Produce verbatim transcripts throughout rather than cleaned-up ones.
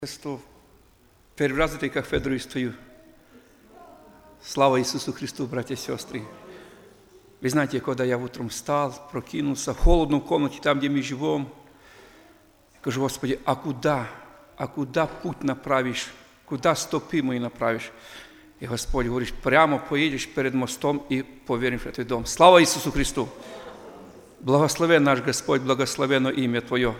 Христу. Первый раз этой кафедрой стою. Слава Иисусу Христу, братья и сестры. Вы знаете, когда я утром встал, прокинулся, холодно в комнате, там, где мы живем, скажу: Господи, а куда, а куда путь направишь, куда стопы мои направишь? И Господь говорит: прямо поедешь перед мостом и поверишь в этот дом. Слава Иисусу Христу! Благословен наш Господь, благословено имя Твое.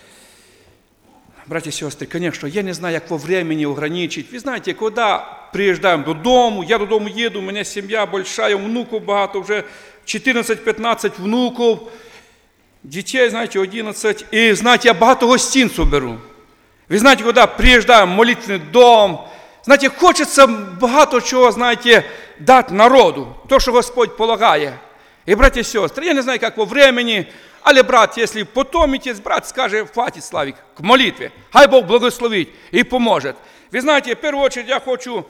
Братья и сестры, конечно, я не знаю, как во времени ограничить. Вы знаете, когда приезжаем до дому, я до дому еду, у меня семья большая, внуков багато, уже чотирнадцять-п'ятнадцять внуков, детей, знаете, одинадцять. И, знаете, я багато гостинців беру. Ви знаєте, коли приїжджаємо в молитвенний дом, знаєте, хочеться багато чого, знаєте, дати народу, то, що Господь полагає. И, братья и сестры, я не знаю, как во времени, але, брат, если потомитесь, брат скажет: хватит, Славик, к молитве. Хай Бог благословит и поможет. Вы знаете, в первую очередь я хочу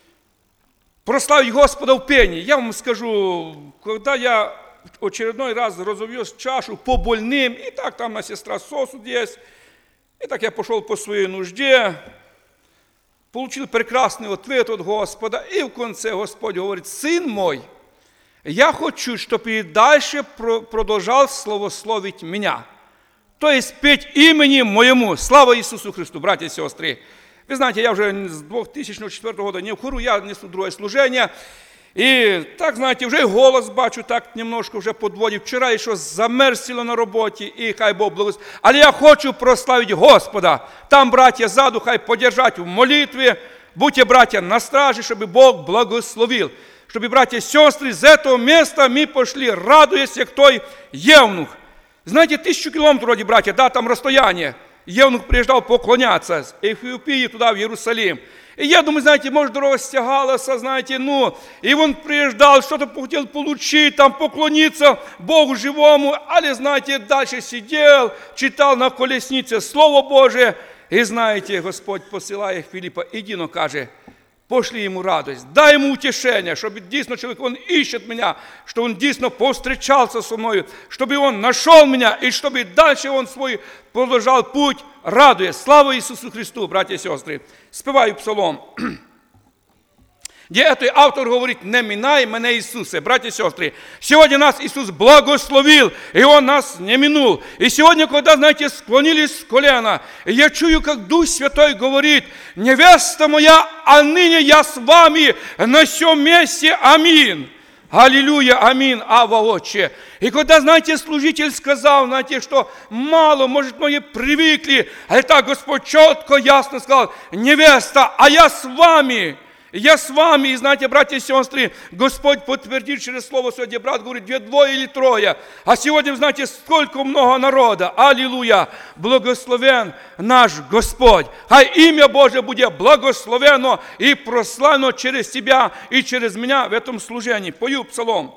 прославить Господа в пении. Я вам скажу, когда я в очередной раз разовьез чашу по больным, и так там на сестра сосуд есть, и так я пошел по своей нужде, получил прекрасный ответ от Господа, и в конце Господь говорит: сын мой, я хочу, чтобы и дальше продолжал славословить меня. То есть петь именем моему. Слава Иисусу Христу, братья и сестры. Вы знаете, я уже с две тысячи четвёртого года не в хору, я несу другое служение. И так, знаете, уже голос бачу, так немножко уже подводив. Вчера еще замерзло на работе, и хай Бог благословит. Але я хочу прославить Господа. Там, братья, сзаду хай поддержать в молитве. Будьте, братья, на страже, чтобы Бог благословил. Чтобы, братья и сестры, с этого места мы пошли, радуясь, как той евнух. Знаете, тысячу километров, вроде, братья, да, там расстояние. Евнух приезжал поклоняться с Эфиопии туда, в Иерусалим. И я думаю, знаете, может, дорога стягалась, знаете, ну, и он приезжал, что-то хотел получить, там, поклониться Богу живому, але, знаете, дальше сидел, читал на колеснице Слово Божие, и, знаете, Господь посылает Филиппа: иди, но, каже, пошли ему радость, дай ему утешение, чтобы действительно человек, он ищет меня, что он действительно повстречался со мной, чтобы он нашел меня, и чтобы дальше он свой продолжал путь, радуясь. Слава Иисусу Христу, братья и сестры. Спеваю псалом, где этот автор говорит: не минай меня, Иисусе. Братья и сестры, сегодня нас Иисус благословил, и Он нас не минул. И сегодня, когда, знаете, склонились с колена, я чую, как Дух Святой говорит: невеста моя, а ныне я с вами на всем месте. Аминь. Аллилуйя, аминь, Ава, Отче. И когда, знаете, служитель сказал, знаете, что мало, может, многие привыкли, а это Господь четко, ясно сказал: невеста, а я с вами. Я с вами, и знаете, братья и сестры, Господь подтвердит через слово сегодня, брат говорит, две, двое или трое. А сегодня, знаете, сколько много народа. Аллилуйя! Благословен наш Господь. Хай имя Божие будет благословено и прославлено через тебя и через меня в этом служении. Пою псалом.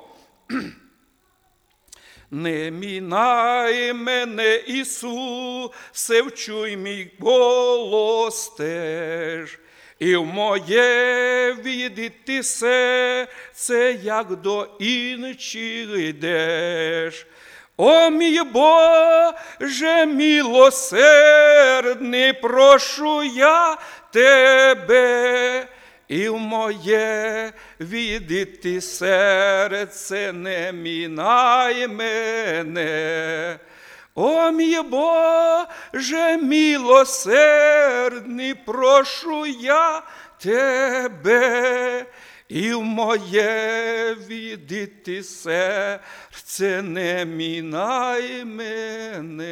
Не мінай мене, Ісусе, вчуй мій голос теж. І в моє відійти серце, як до інших йдеш. О, мій Боже милосердний, прошу я тебе, і в моє відійти серце, не мінай мене. О, мій Боже милосердний, прошу я тебе, і в моє відійти серце, не мінай мене.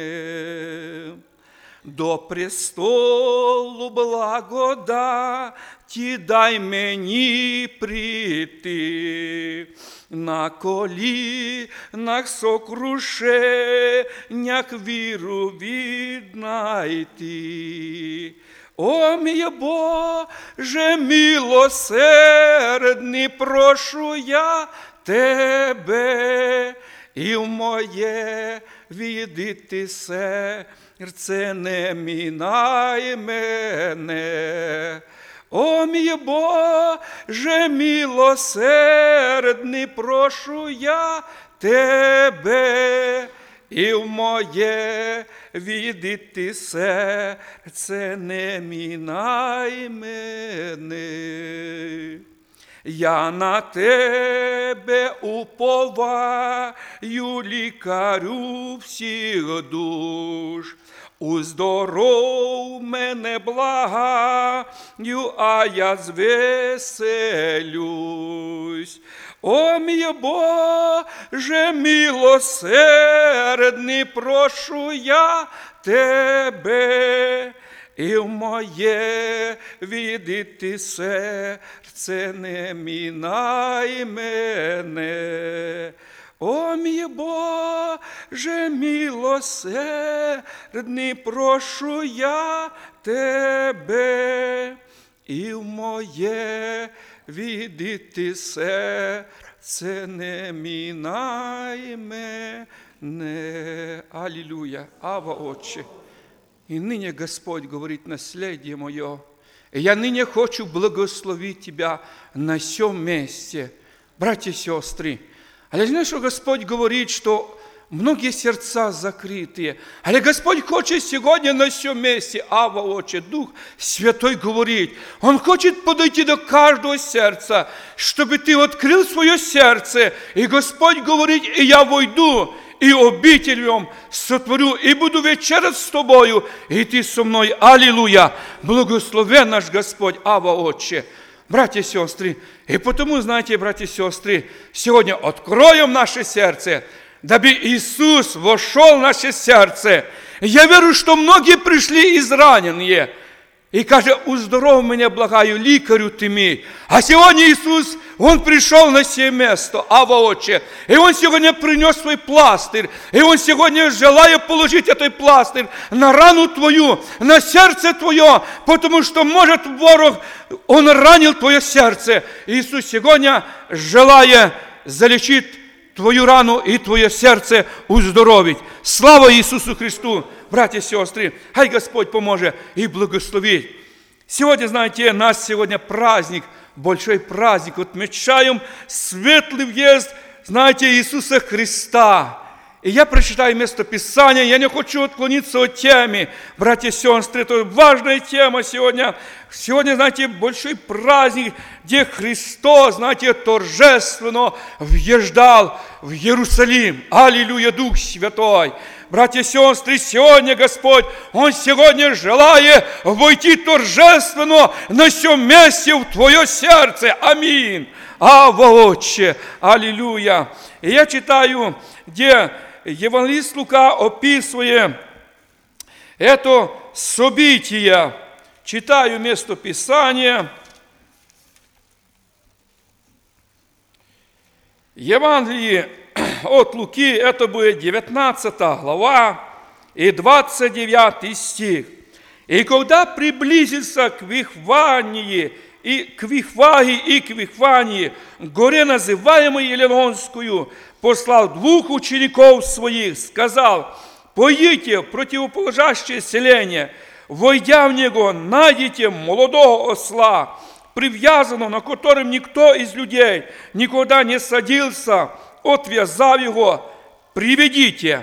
До престолу благодаті дай мені прийти, на колінах сокрушеннях віру віднайти. О, мій Боже милосердний, прошу я тебе, і в моє відійти серце, не мінай мене. О, мій Боже милосердний, прошу я тебе, і в моє відійти серце, не мінай мене. Я на тебе уповаю, лікарю всіх душ. Уздоров мене благаю, а я звеселюсь. О, мій Боже милосердний, прошу я тебе, і в моє відійти серце, не мінай мене. О, мій Боже милосердний, прошу я тебе, і в моє відійти серце, не мінай мене. Аллилуйя. Ава, Отче. И ныне Господь говорит, наследие мое, и я ныне хочу благословить Тебя на сём месте. Братья и сестры, але знаешь, что Господь говорит, что многие сердца закрытые, але Господь хочет сегодня на сём месте, Ава, Отче, Дух Святой говорит, Он хочет подойти до каждого сердца, чтобы ты открыл свое сердце, и Господь говорит, и я войду, и обителем сотворю, и буду вечерять с тобою, и ты со мной. Аллилуйя! Благословен наш Господь, Ава, Отче. Братья и сестры, и потому, знаете, братья и сестры, сегодня откроем наше сердце, дабы Иисус вошел в наше сердце. Я верю, что многие пришли израненные, и каже, уздоров меня, благаю, ликарю ты мой. А сегодня Иисус, Он пришел на сие место, Ава, Отче, и Он сегодня принес свой пластырь, и Он сегодня желает положить этот пластырь на рану твою, на сердце твое, потому что, может, ворог, он ранил твое сердце. Иисус сегодня желает залечить твою рану и твое сердце уздоровить. Слава Иисусу Христу! Братья и сестры, хай Господь поможет и благословит. Сегодня, знаете, у нас сегодня праздник, большой праздник. Отмечаем светлый въезд, знаете, Иисуса Христа. И я прочитаю место Писания, я не хочу отклониться от темы. Братья и сестры, это важная тема сегодня. Сегодня, знаете, большой праздник, где Христос, знаете, торжественно въезжал в Иерусалим. Аллилуйя, Дух Святой. Братья и сестры, сегодня Господь, Он сегодня желает войти торжественно на сём месте в твое сердце. Аминь. Ава, Отче. Аллилуйя. И я читаю, где евангелист Лука описывает это событие. Читаю место Писания. Евангелие от Луки, это будет девятнадцатая глава и двадцать девятый стих. «И когда приблизился к Вифании, и к Вифаге и к Вифании, горе, называемой Елеонскую, послал двух учеников своих, сказал, пойдите в противоположащее селение, войдя в него, найдите молодого осла, привязанного, на котором никто из людей никогда не садился, отвязав его, приведите.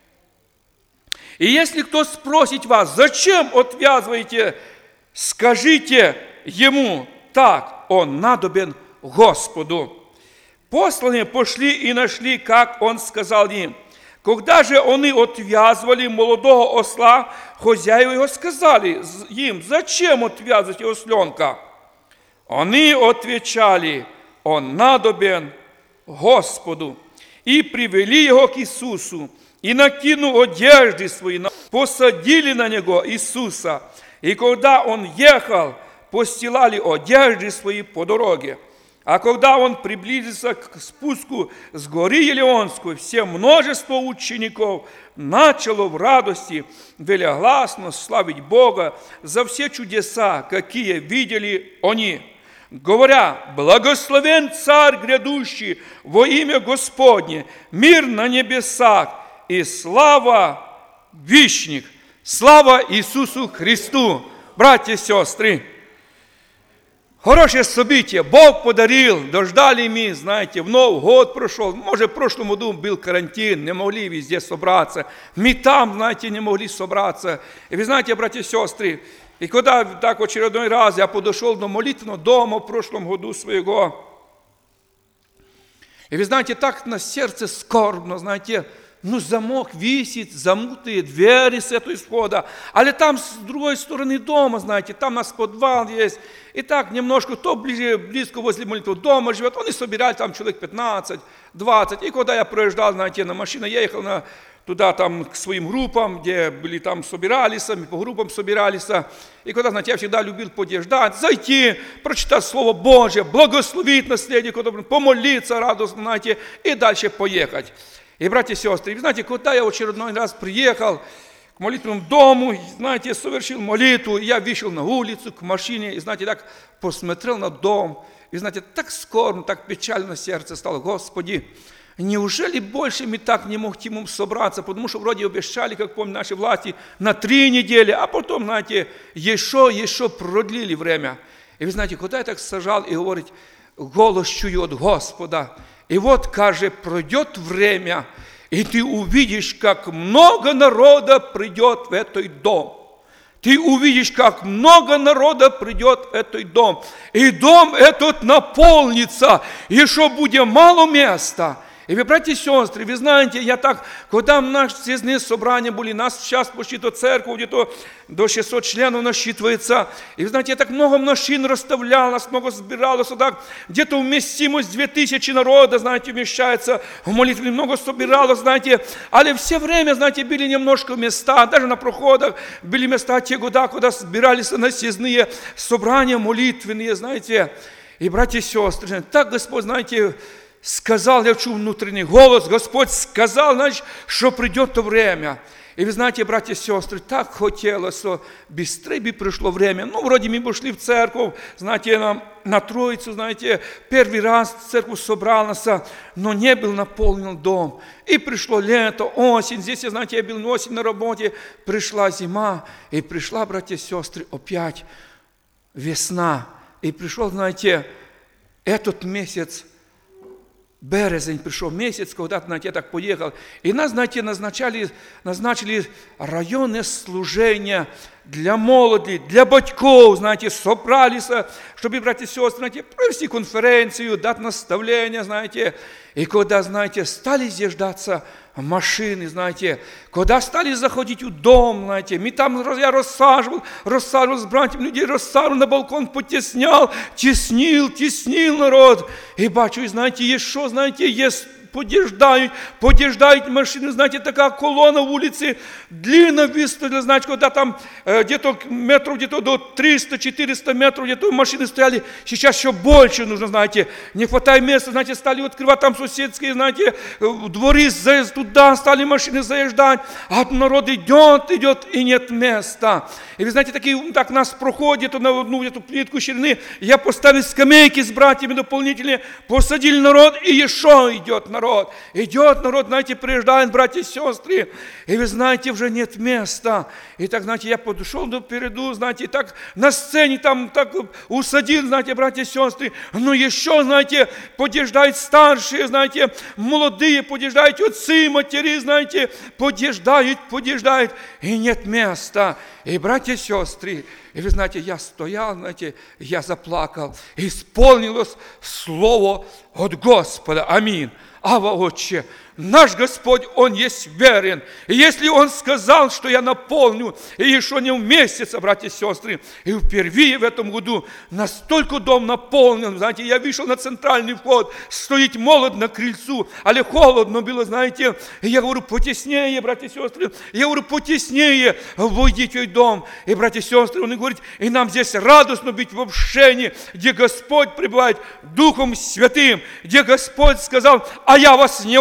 И если кто спросит вас, зачем отвязываете, скажите ему, так, он надобен Господу. Посланные пошли и нашли, как он сказал им. Когда же они отвязывали молодого осла, хозяева его сказали им, зачем отвязывать осленка? Они отвечали, он надобен Господу. И привели его к Иисусу, и накинув одежды свои, посадили на него Иисуса. И когда он ехал, постилали одежды свои по дороге. А когда он приблизился к спуску с горы Елеонской, все множество учеников начало в радости велигласно славить Бога за все чудеса, какие видели они, говоря, благословен Царь грядущий во имя Господне, мир на небесах и слава вещих. Слава Иисусу Христу! Братья и сестры, Хорошее событие. Бог подарил. Дождали мы, знаете, в Новый год прошел. Может, в прошлом году был карантин, не могли везде собраться. Мы там, знаете, не могли собраться. И вы знаете, братья и сестры, и когда так в очередной раз я подошел до молитвенного дома в прошлом году своего, и вы знаете, так на сердце скорбно, знаете, ну, замок висит, замутые двери с этого исхода, але там с другой стороны дома, знаете, там у нас подвал есть, и так немножко, кто ближе, близко возле молитвенного дома живет, он и собирает там человек пятнадцать, двадцать, и когда я проезжал, знаете, на машине, я ехал на, туда там к своим группам, где были там, собирались, мы по группам собирались, и когда, знаете, я всегда любил подъезжать, зайти, прочитать Слово Божье, благословить наследие, помолиться радостно, знаете, и дальше поехать. И, братья и сестры, вы знаете, когда я в очередной раз приехал к молитвенному дому, знаете, совершил молитву, я вышел на улицу к машине, и, знаете, так посмотрел на дом, и, знаете, так скорбно, так печально сердце стало. Господи, неужели больше мы так не могли собраться, потому что вроде обещали, как помню, наши власти, на три недели, а потом, знаете, еще, еще продлили время. И вы знаете, когда я так сажал и говорит, голос чую от Господа, и вот, каже, пройдет время, и ты увидишь, как много народа придет в этот дом. Ты увидишь, как много народа придет в этот дом. И дом этот наполнится, еще будет мало места. И вы, братья и сестры, вы знаете, я так, когда наши съездные собрания были, нас сейчас почти до церкви, где-то до шестисот членов насчитывается. И вы знаете, я так много машин расставлял, нас много собиралось, так, где-то вместимость две тысячи народа, знаете, вмещается, в молитве много собиралось, знаете, але все время, знаете, были немножко места, даже на проходах были места те года, когда собирались на съездные собрания молитвенные, знаете. И, братья и сестры, так Господь, знаете, сказал, я чую внутренний голос, Господь сказал, значит, что придет то время. И вы знаете, братья и сестры, так хотелось, что быстрее бы пришло время. Ну, вроде мы пошли в церковь, знаете, на, на Троицу, знаете, первый раз в церковь собрался, но не был наполнен дом. И пришло лето, осень, здесь, знаете, я был осень на работе, пришла зима, и пришла, братья и сестры, опять весна. И пришел, знаете, этот месяц, березень пришел месяц, когда, знаете, я так поехал. И нас, знаете, назначали, назначили районное служение для молоді, для батьков, знаете, собрались, чтобы, братья и сестры, знаете, провести конференцию, дать наставления, знаете. И когда, знаете, стали зъезжаться машины, знаете, когда стали заходить в дом, знаете, мы там, я рассаживал, рассаживал с братьями людей, рассаживал на балкон, потеснял, теснил, теснил народ. И бачу, знаете, еще, знаете, есть подъезжают, подъезжают машины, знаете, такая колонна в улице, длинно выставлена, знаете, когда там э, где-то метров где-то до триста-четыреста метров, где-то машины стояли, сейчас еще больше нужно, знаете, не хватает места, знаете, стали открывать там соседские, знаете, дворы, туда стали машины заезжать, а народ идет, идет, и нет места. И вы знаете, такие, так нас проходит на одну эту плитку ширины, я поставил скамейки с братьями дополнительные, посадили народ, и еще идет народ. Народ. Идет народ, знаете, приезжают братья и сестры, и вы знаете, уже нет места. И так, знаете, я подошел до переду, знаете, и так на сцене там так усадил, знаете, братья и сестры, но еще, знаете, подъезжают старшие, знаете, молодые, подъезжают отцы, матери, знаете, подъезжают, подъезжают, и нет места. И, братья и сестры, и вы знаете, я стоял, знаете, я заплакал. Исполнилось слово от Господа. Аминь. Ава, Отче, наш Господь, Он есть верен. И если Он сказал, что я наполню, и еще не в месяц, братья и сестры, и впервые в этом году настолько дом наполнен, знаете, я вышел на центральный вход, стоит молод на крыльцу, але холодно было, знаете, и я говорю, потеснее, братья и сестры, я говорю, потеснее, войдите в дом. И, братья и сестры, Он говорит, и нам здесь радостно быть в общении, где Господь пребывает Духом Святым, где Господь сказал, а я вас не оставлю.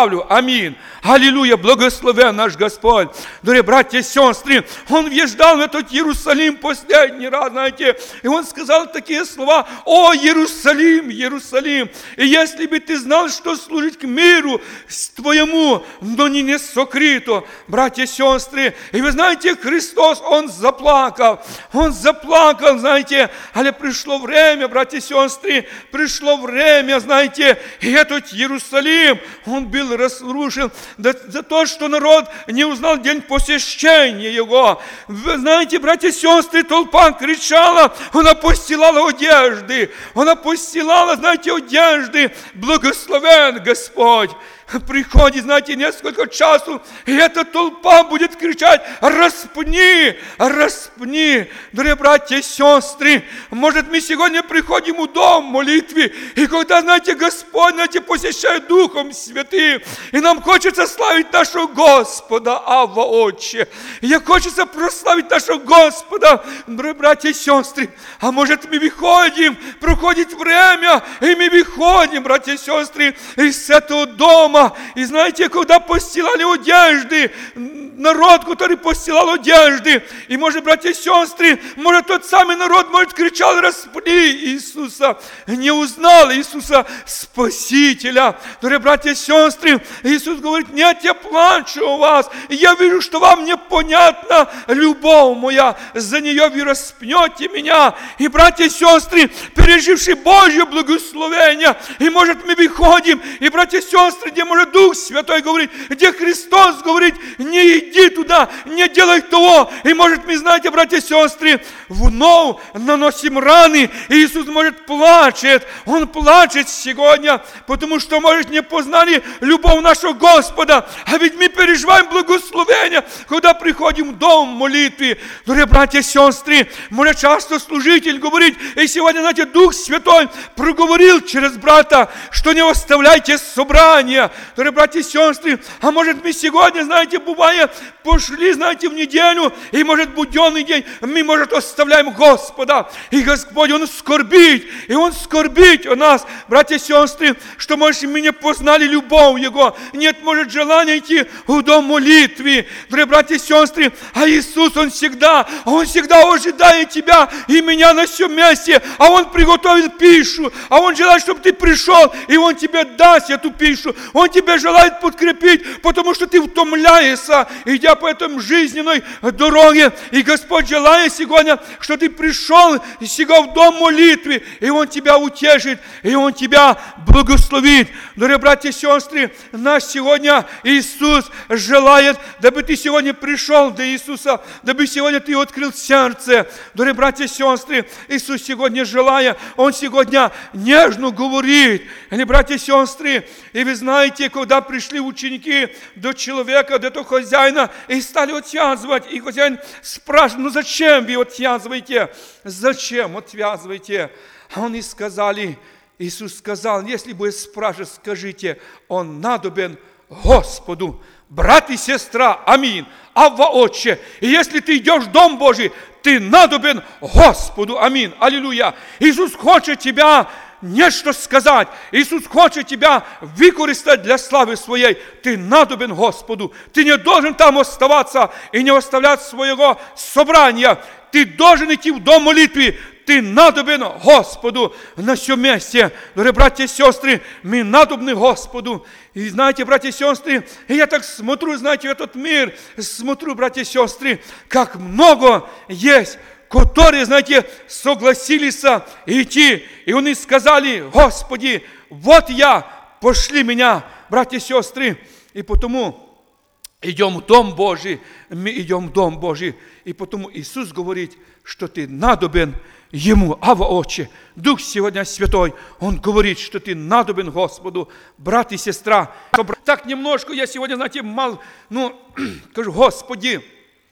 прославлю. Аминь. Аллилуйя, благословен наш Господь. Дорогие братья и сестры, Он въезжал в этот Иерусалим последний раз, знаете, и Он сказал такие слова: «О, Иерусалим, Иерусалим, и если бы ты знал, что служить к миру твоему, но не не сокрыто». Братья и сестры, и вы знаете, Христос, Он заплакал, Он заплакал, знаете, але пришло время, братья и сестры, пришло время, знаете, и этот Иерусалим, он был разрушен за, за то, что народ не узнал день посещения его. Вы знаете, братья и сестры, толпа кричала, она постилала одежды, она постилала, знаете, одежды, благословен Господь. Приходит, знаете, несколько часу, и эта толпа будет кричать: распни, распни. Дорогие братья и сестры, может, мы сегодня приходим в дом молитвы, и когда, знаете, Господь, знаете, посещает Духом Святым, и нам хочется славить нашего Господа, Авва Отче. И хочется прославить нашего Господа, дорогие братья и сестры. А может, мы выходим, проходит время, и мы выходим, братья и сестры, из этого дома. И знаете, когда постилали одежды, народ, который постилал одежды, и может, братья и сестры, может, тот самый народ, может, кричал: распни Иисуса, не узнал Иисуса Спасителя. Дорогие братья и сестры, Иисус говорит: нет, я плачу у вас, я вижу, что вам непонятна любовь моя, за нее вы распнете меня. И братья и сестры, пережившие Божье благословение, и может, мы выходим, и братья и сестры, где может Дух Святой говорит, где Христос говорит: не иди туда, не делай того. И может, мы, знаете, братья и сестры, вновь наносим раны, и Иисус, может, плачет, Он плачет сегодня, потому что, может, не познали любовь нашего Господа, а ведь мы переживаем благословение, когда приходим в дом молитвы. Дорогие братья и сестры, может, часто служитель говорит, и сегодня, знаете, Дух Святой проговорил через брата, что не оставляйте собрания. Дорогие братья и сестры, а может, мы сегодня, знаете, бывает, пошли, знаете, в неделю, и, может, буденный день, мы, может, оставляем Господа, и Господь, Он скорбит, и Он скорбит о нас, братья и сестры, что, может, мы не познали любовь Его, нет, может, желания идти в дом молитвы. Дорогие братья и сестры, а Иисус, Он всегда, Он всегда ожидает тебя и меня на всем месте, а Он приготовил пищу, а Он желает, чтобы ты пришел, и Он тебе даст эту пищу, Он тебя желает подкрепить, потому что ты утомляешься, идя по этой жизненной дороге. И Господь желает сегодня, что ты пришел сега в дом молитвы, и Он тебя утешит, и Он тебя благословит. Дорогие братья и сестры, нас сегодня Иисус желает, дабы ты сегодня пришел до Иисуса, дабы сегодня ты открыл сердце. Дорогие братья и сестры, Иисус сегодня желает, Он сегодня нежно говорит. Они, братья и сестры, и вы знаете, когда пришли ученики до человека, до этого хозяина, и стали отвязывать, и хозяин спрашивает: ну зачем вы отвязываете? Зачем отвязываете? А они сказали, Иисус сказал: если будет спрашивать, скажите, Он надобен Господу. Брат и сестра, аминь, Авва Отче, и если ты идешь в Дом Божий, ты надобен Господу, аминь, аллилуйя. Иисус хочет тебя нечто сказать. Иисус хочет тебя выкористать для славы своей. Ты надобен Господу. Ты не должен там оставаться и не оставлять своего собрания. Ты должен идти в дом молитвы. Ты надобен Господу на всем месте. Дорогие братья и сестры, мы надобны Господу. И знаете, братья и сестры, я так смотрю, знаете, в этот мир, смотрю, братья и сестры, как много есть, которые, знаете, согласились идти. И они сказали: Господи, вот я, пошли меня, братья и сестры. И потому идем в Дом Божий, мы идем в Дом Божий. И потому Иисус говорит, что ты надобен Ему, Авва Отче. Дух сегодня Святой, Он говорит, что ты надобен Господу, брат и сестра. Так немножко я сегодня, знаете, мал, ну, скажу: Господи,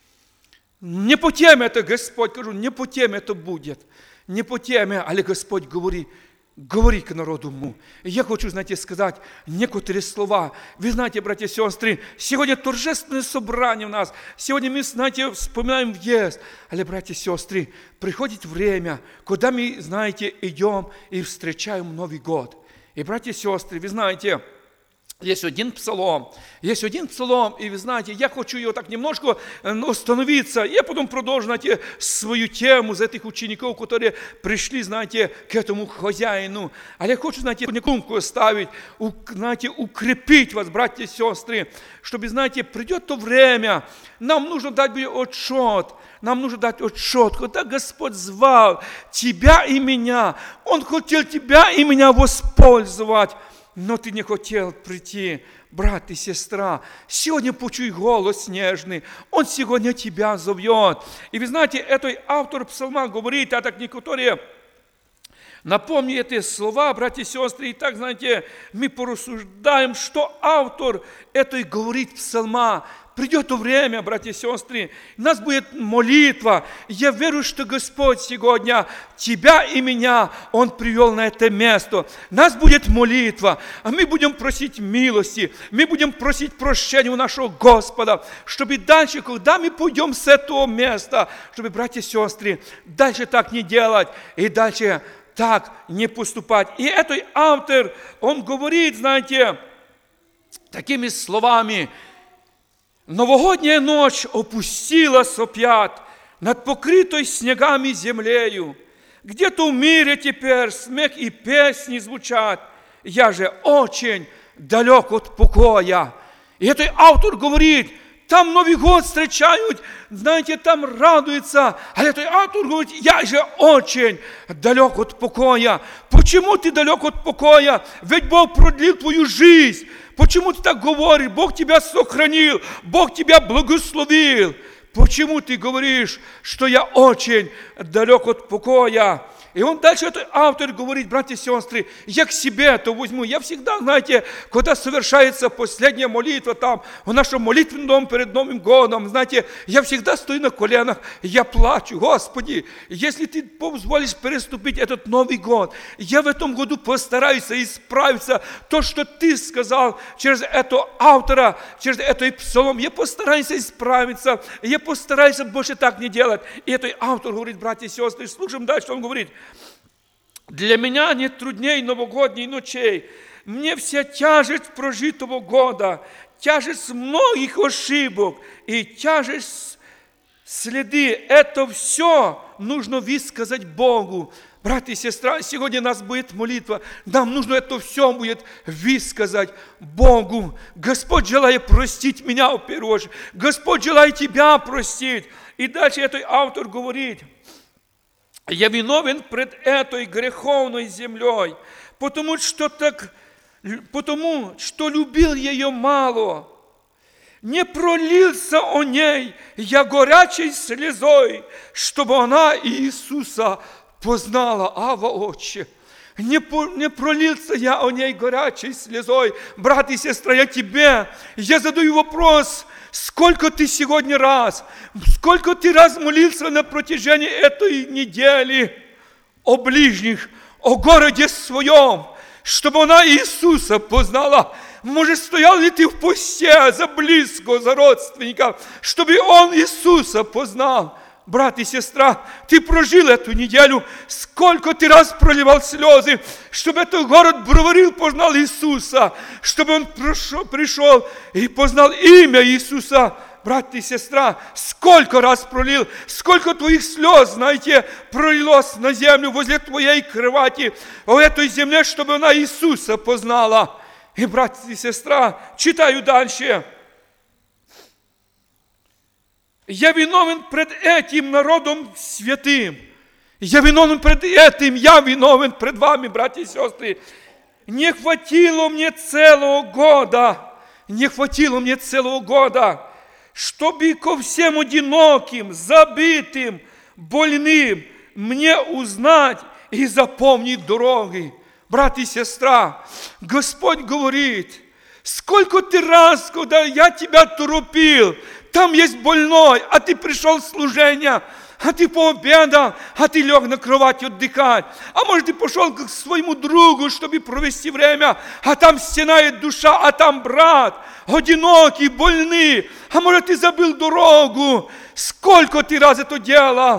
не по теме это, Господь, кажу, не по теме это будет, не по теме, але Господь говорит, говори к народу му. И я хочу, знаете, сказать некоторые слова. Вы знаете, братья и сестры, сегодня торжественное собрание у нас. Сегодня мы, знаете, вспоминаем въезд. Але, братья и сестры, приходит время, когда мы, знаете, идем и встречаем Новый год. И, братья и сестры, вы знаете, Есть один псалом, есть один псалом, и вы знаете, я хочу его так немножко остановиться, я потом продолжу, знаете, свою тему за этих учеников, которые пришли, знаете, к этому хозяину. А я хочу, знаете, некумку оставить, знаете, укрепить вас, братья и сестры, чтобы, знаете, придет то время, нам нужно дать отчет, нам нужно дать отчет, когда Господь звал тебя и меня, Он хотел тебя и меня воспользовать, но ты не хотел прийти, брат и сестра. Сегодня почуй голос нежный. Он сегодня тебя зовет. И вы знаете, этот автор псалма говорит, а так некоторые напомни эти слова, братья и сестры. И так, знаете, мы порассуждаем, что автор этой говорит псалма. Придет то время, братья и сестры, у нас будет молитва. Я верю, что Господь сегодня тебя и меня, Он привел на это место. У нас будет молитва, а мы будем просить милости, мы будем просить прощения у нашего Господа, чтобы дальше, когда мы пойдем с этого места, чтобы, братья и сестры, дальше так не делать и дальше так не поступать. И этот автор, он говорит, знаете, такими словами: «Новогодняя ночь опустилась опять над покрытой снегами землею. Где-то в мире теперь смех и песни звучат. Я же очень далек от покоя». И этот автор говорит, там Новый год встречают, знаете, там радуются. А этот автор говорит, я же очень далек от покоя. Почему ты далек от покоя? Ведь Бог продлил твою жизнь. Почему ты так говоришь? Бог тебя сохранил, Бог тебя благословил. Почему ты говоришь, что я очень далек от покоя? И он дальше, этот автор говорит, братья и сестры, я к себе это возьму. Я всегда, знаете, когда совершается последняя молитва там, в нашем молитвенном доме перед Новым годом, знаете, я всегда стою на коленах, я плачу. Господи, если ты позволишь переступить этот Новый год, я в этом году постараюсь исправиться. То, что ты сказал через этого автора, через этот псалом, я постараюсь исправиться, я постараюсь больше так не делать. И этот автор говорит, братья и сестры, слушаем дальше, он говорит: «Для меня нет трудней новогодних ночей. Мне вся тяжесть прожитого года, тяжесть многих ошибок и тяжесть следы. Это все нужно высказать Богу». Брат и сестра, сегодня у нас будет молитва. Нам нужно это все будет высказать Богу. Господь желает простить меня в первую очередь. Господь желает тебя простить. И дальше этот автор говорит: «Я виновен пред этой греховной землей, потому что, так, потому что любил ее мало. Не пролился о ней я горячей слезой, чтобы она Иисуса познала». Ава, Отче, не, не пролился я о ней горячей слезой. Брат и сестра, я тебе, я задаю вопрос: сколько ты сегодня раз, сколько ты раз молился на протяжении этой недели о ближних, о городе своем, чтобы она Иисуса познала? Может, стоял ли ты в посте за близкого, за родственников, чтобы он Иисуса познал? Брат и сестра, ты прожил эту неделю, сколько ты раз проливал слезы, чтобы этот город Броварил познал Иисуса, чтобы он пришел, пришел и познал имя Иисуса. Брат и сестра, сколько раз пролил, сколько твоих слез, знаете, пролилось на землю возле твоей кровати, в этой земле, чтобы она Иисуса познала. И, брат и сестра, читаю дальше. «Я виновен пред этим народом святым». Я виновен пред этим, я виновен пред вами, братья и сестры. Не хватило мне целого года, не хватило мне целого года, чтобы ко всем одиноким, забитым, больным мне узнать и запомнить дороги. Брат и сестра, Господь говорит: сколько ты раз, когда я тебя торопил, там есть больной, а ты пришел в служение, а ты пообедал, а ты лег на кровать отдыхать. А может, ты пошел к своему другу, чтобы провести время, а там стенает душа, а там брат, одинокий, больный. А может, ты забыл дорогу. Сколько ты раз это делал?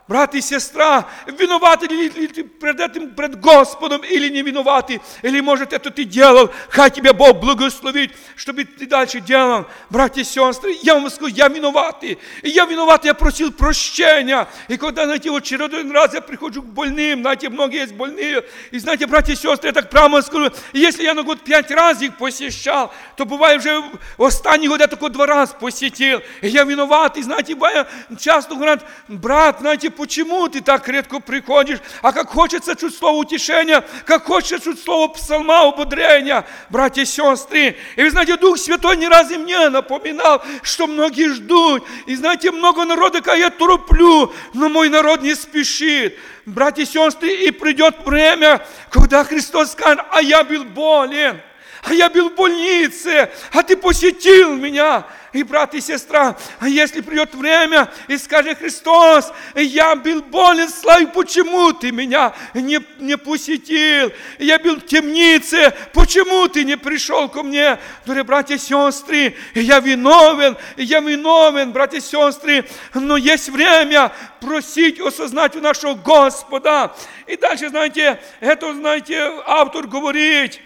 брат и сестра, виноваты ли ты пред этим, пред Господом, или не виноваты, или, может, это ты делал, хай тебя Бог благословит, чтобы ты дальше делал. Братья и сестры, я вам скажу, я виноватый, и я виноват, я просил прощения, и когда, знаете, вот очередной раз я прихожу к больным, знаете, многие есть больные, и, знаете, братья и сестры, я так прямо скажу, если я на год пять раз их посещал, то бывает уже в останний год я только два раза посетил, и я виноват, и, знаете, бывает, часто говорят, брат, знаете, почему ты так редко приходишь, а как хочется чуть слово утешения, как хочется чуть слово псалма, ободрения, братья и сестры. И вы знаете, Дух Святой не раз и мне напоминал, что многие ждут, и знаете, много народа, когда я тороплю, но мой народ не спешит. Братья и сестры, и придет время, когда Христос скажет, а я был болен, а я был в больнице, а ты посетил меня. И, брат и сестра, а если придет время, и скажет Христос, я был болен, славь, почему ты меня не, не посетил? Я был в темнице, почему ты не пришел ко мне? Дорогие братья и сестры, я виновен, я виновен, братья и сестры, но есть время просить, осознать у нашего Господа. И дальше, знаете, это, знаете, автор говорит,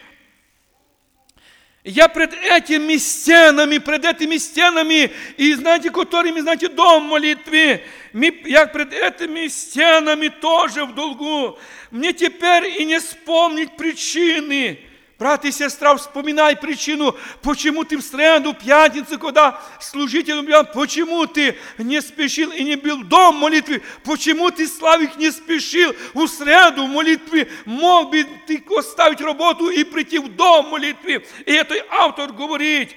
я пред этими стенами, пред этими стенами, и знаете, которыми, знаете, дом молитвы, я пред этими стенами тоже в долгу. Мне теперь и не вспомнить причины. Брат и сестра, вспоминай причину, почему ты в среду, пятницу, когда служитель, почему ты не спешил и не был в дом молитвы, почему ты, Славик, не спешил в среду молитвы, мог бы ты оставить работу и прийти в дом молитвы. И это автор говорит,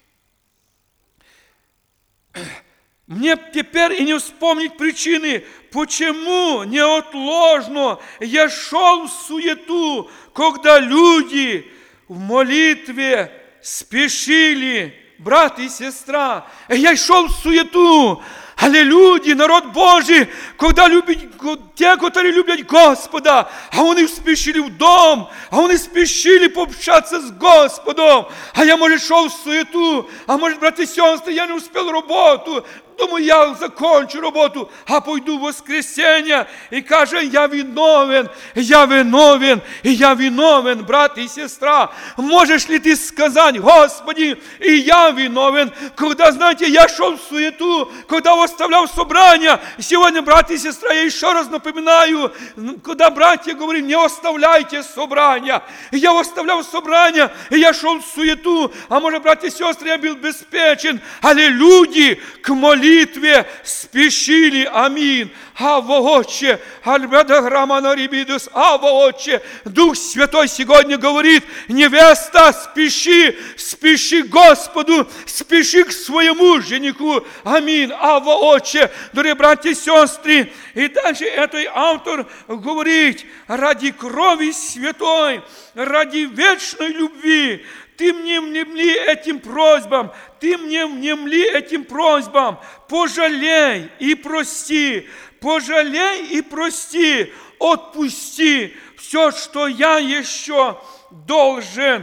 мне теперь и не вспомнить причины, почему неотложно я шел в суету, когда люди в молитве спешили, брат и сестра. Я шел в суету, але люди, народ Божий, когда любят, те, которые любят Господа, а они спешили в дом, а они спешили пообщаться с Господом, а я, может, шел в суету, а может, братья и сестры, я не успел работу, думаю, я закончу работу, а пойду в воскресенье и каже, я виновен, я виновен, и я виновен, брат и сестра. Можешь ли ты сказать, Господи, и я виновен, когда, знаете, я шел в суету, когда оставлял собрание. Сегодня, брат и сестра, я еще раз напоминаю, когда братья говорят, не оставляйте собрания. Я оставлял собрание, и я шел в суету, а может, братья и сестры, я был беспечен, але люди к молитве молитве спешили, аминь. Ава Отче, Альбеда Грамана Рибидус, Ава Отче, Дух Святой сегодня говорит, невеста, спеши, спеши к Господу, спеши к своему жениху, аминь. Ава Отче, дорогие братья и сестры, и дальше этот автор говорит, ради крови святой, ради вечной любви, ты мне внемли этим просьбам, ты мне внемли этим просьбам, пожалей и прости, пожалей и прости, отпусти все, что я еще должен.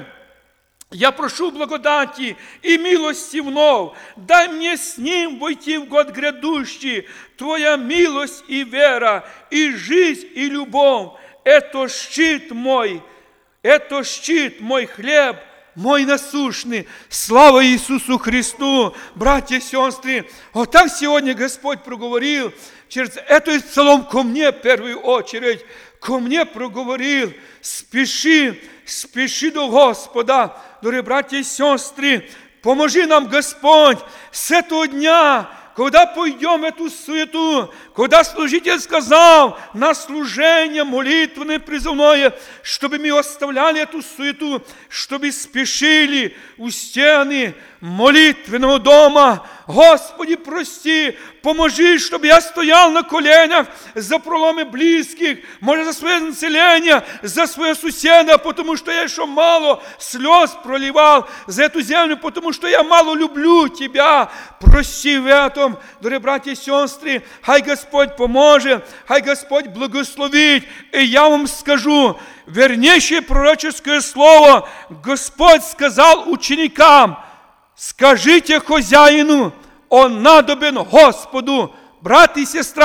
Я прошу благодати и милости вновь, дай мне с ним войти в год грядущий, твоя милость и вера, и жизнь, и любовь, это щит мой, это щит мой хлеб, мой насущный. Слава Иисусу Христу, братья и сестры. Вот так сегодня Господь проговорил через этот псалом ко мне в первую очередь. Ко мне проговорил, спеши, спеши до Господа. Дорогие братья и сестры, поможи нам, Господь, с этого дня, когда пойдем в эту суету, когда служитель сказал на служение молитвенное призывное, чтобы мы оставляли эту суету, чтобы спешили у стены молитвенного дома. Господи, прости, поможи, чтобы я стоял на коленях за проломы близких, может, за свое население, за своего соседа, потому что я еще мало слез проливал за эту землю, потому что я мало люблю Тебя. Прости в этом, дорогие братья и сестры, хай Господь поможет, хай Господь благословит. И я вам скажу, вернейшее пророческое слово Господь сказал ученикам, скажите хозяину, он надобен Господу. Брат и сестра,